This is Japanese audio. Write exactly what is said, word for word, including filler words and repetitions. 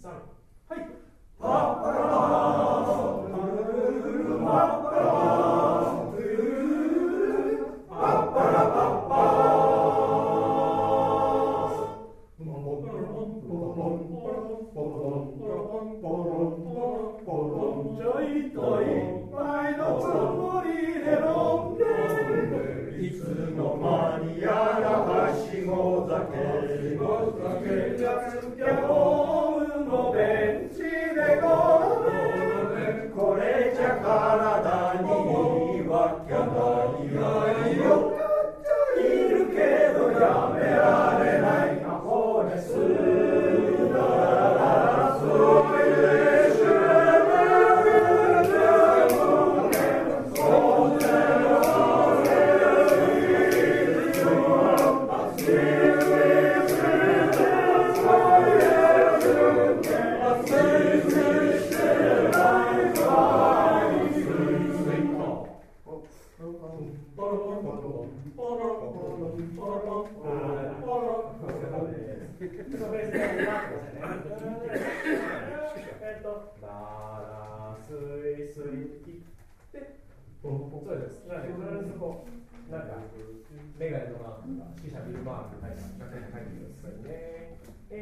さん、はい。 パッパラパー、パッパラパー、パッパラパッパー。ちょいと一杯のつもりで飲んで、いつの間にやらはしご酒、気がつきゃホームのベンチでゴロこれじゃ体にいいわけないよ。よかっちゃいるけどやめられないアホですだ。そういうしゅえっと、バラスイスイってそうです。なので、必ずこう、なんか、メガネのマークとか、指揮者ビルマークとか書いてくださいね。